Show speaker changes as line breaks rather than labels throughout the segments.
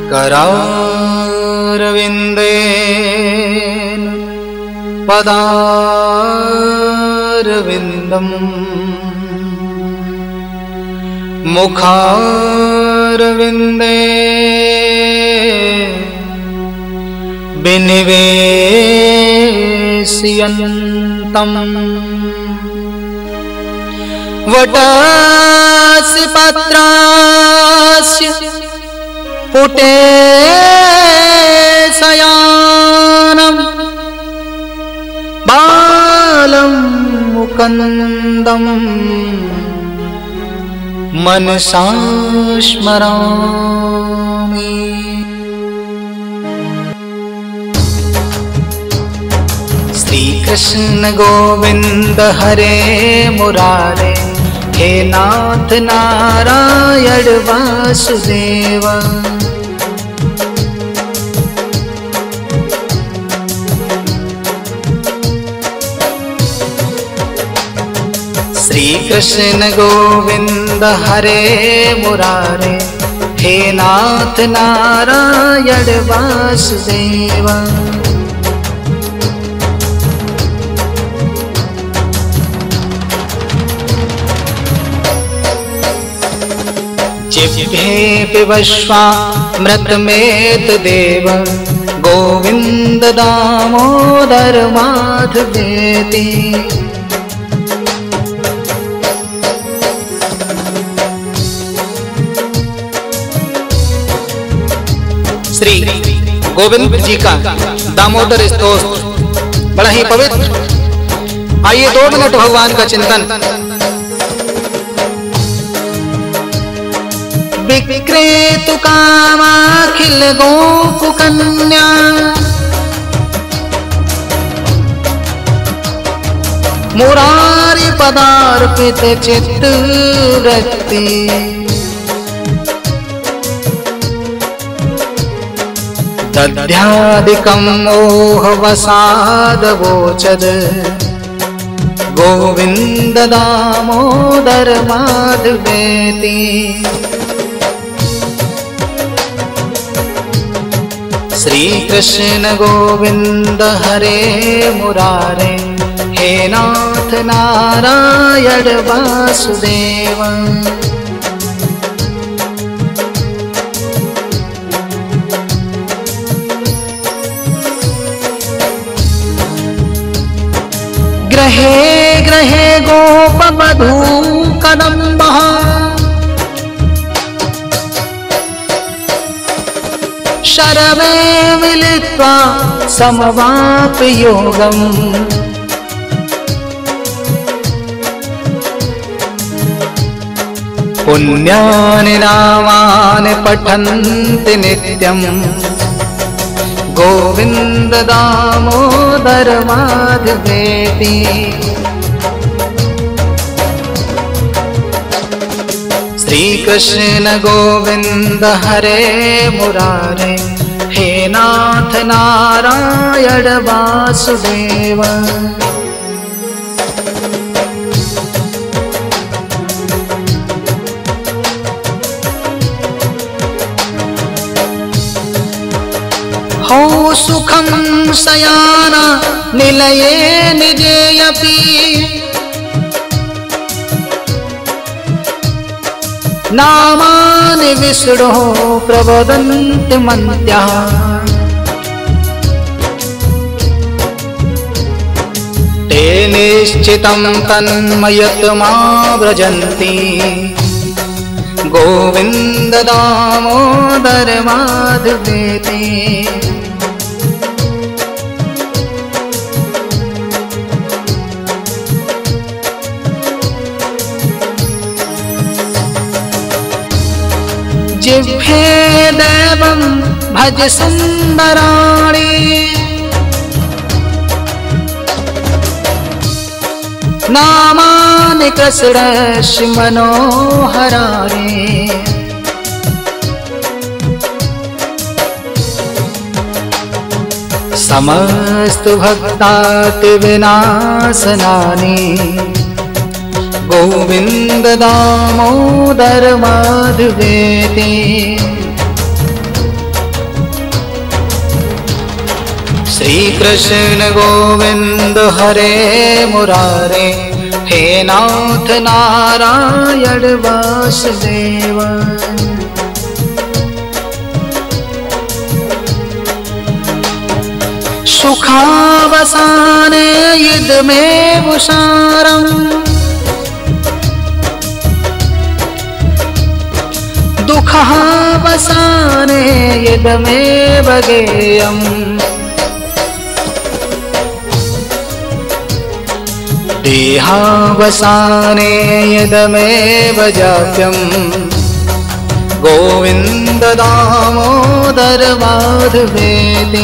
करारविन्देन पदारविन्दम् मुखारविन्दे विनिवेशयन्तम् वटस्य पत्रास्य पुटे शयानम् बालं मुकुन्दम् मनसा स्मरामि। श्री कृष्ण गोविंद हरे मुरारे, हे नाथ नारायण वासुदेव। श्री कृष्ण गोविंद हरे मुरारे, हे नाथ नारायण वासुदेव। जिह्वे पिबश्वामृतमेतदेव, गोविन्द दामोदर माधवेति। श्री गोविंद जी का दामोदर स्तोत्र बड़ा ही पवित्र। आइए 2 मिनट भगवान का चिंतन। विक्रेतु कामाखिल गोपकन्या, मुरारी पदार्पित चित्तवृत्ति। दध्यादिकं मोहवसादवोचद, गोविंद दामोदर माधवेति। श्री कृष्ण गोविंद हरे मुरारे, हे नाथ नारायण वासुदेव। ग्रहे ग्रहे गोपवधू कदम्बः, शरवे मिलित्वा समवापयोगम्। पुण्यानि नामानि पठन्ति नित्यम्, गोविंद दामोदर माधवेति। श्री कृष्ण गोविंद हरे मुरारे, हे नाथ नारायण वासुदेव। हो सुखं शयाना निलये निजेयपि, नामानि विष्णोः प्रवदन्ति मन्त्याः। ते निश्चितं तन्मयत्मा व्रजन्ति, गोविंद दामोदर माधवेति। जिह्वे देवं भज सुंदराणि, नामानि कृष्णस्य मनोहराणि। समस्त भक्ताति विनाशनानि, गोविंद दामोदर माधवेति। कृष्ण गोविंद हरे मुरारे, हे नाथ नारायण वासुदेव। सुखावसाने इदमेव सारम्, दुःखावसाने इदमेव गेयम्। देहावसाने इदमेव जाप्यम्, गोविन्द दामोदर माधवेति।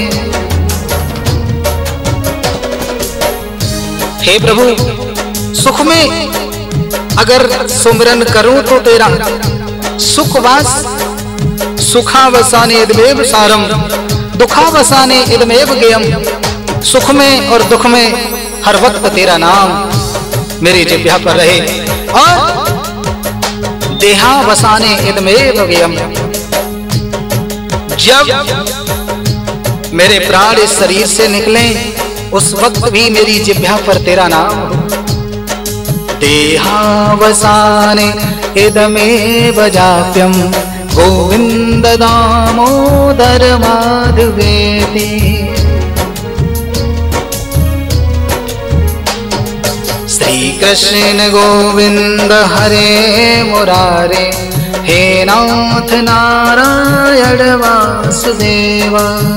हे प्रभु, सुख में अगर सुमिरन करूं तो तेरा, सुखवास सुखावसाने इदमेव सारम, दुखावसाने इदमेव गेयम। सुख में और दुख में हर वक्त तेरा नाम मेरी जिह्वा पर रहे, और देहावसाने इदमेव गेयम, जब मेरे प्राण इस शरीर से निकले उस वक्त भी मेरी जिह्वा पर तेरा नाम हो। देहावसाने इदमेव जाप्यम्, गोविन्द दामोदर माधवेति। श्री कृष्ण गोविंद हरे मुरारे, हे नाथ नारायण वासुदेव।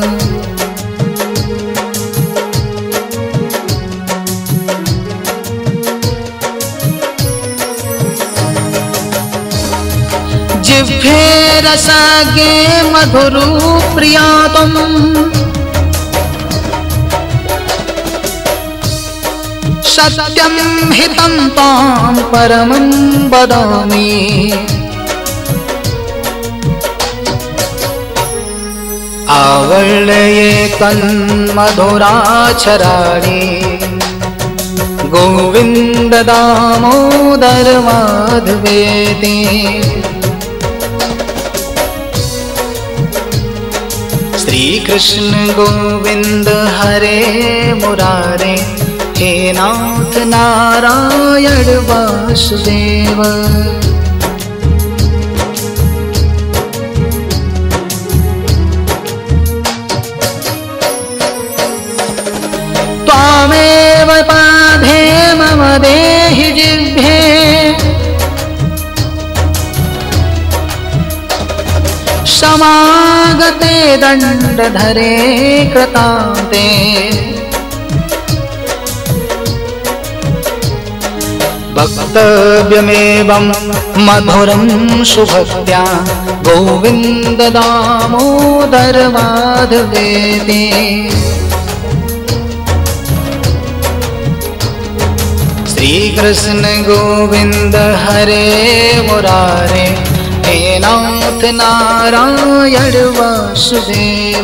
जिह्वे रसागे मधुरू प्रिया तुम, सत्यं हितं तां परमं वदामि। आवल्लये तन्मधुराक्षराणि, गोविन्द दामोदर माधवेति। श्री कृष्ण गोविंद हरे मुरारे, हे नाथ नारायण वासुदेव। त्वामेव पाधे मम देहि जिह्वे, समागते दण्डधरे कृतान्ते। वक्तव्यमेवं मधुरं सुभक्त्या, गोविन्द दामोदर माधवेति। श्री कृष्ण गोविंद हरे मुरारे, हे नाथ नारायण वासुदेव।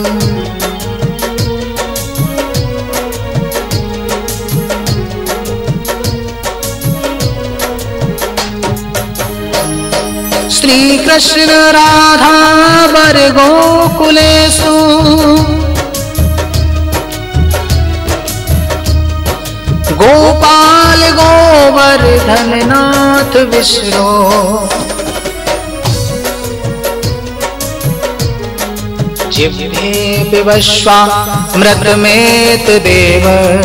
श्री कृष्ण राधा वर गोकुलेषु, गोपाल गोवर्धन नाथ विष्णु। जिह्वे पिबश्वामृतमेत देव,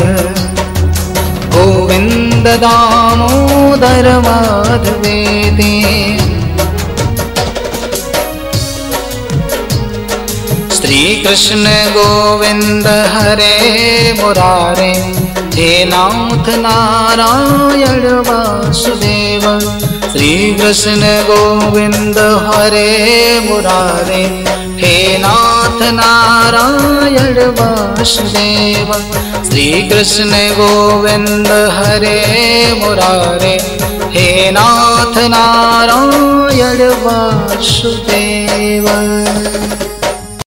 गोविन्द दामोदर माधवेति। श्री कृष्ण गोविंद हरे मुरारे, हे नाथ नारायण वासुदेव। श्री कृष्ण गोविंद हरे मुरारे, हे नाथ नारायण वासुदेव। श्री कृष्ण गोविंद हरे मुरारे, हे नाथ नारायण वासुदेव।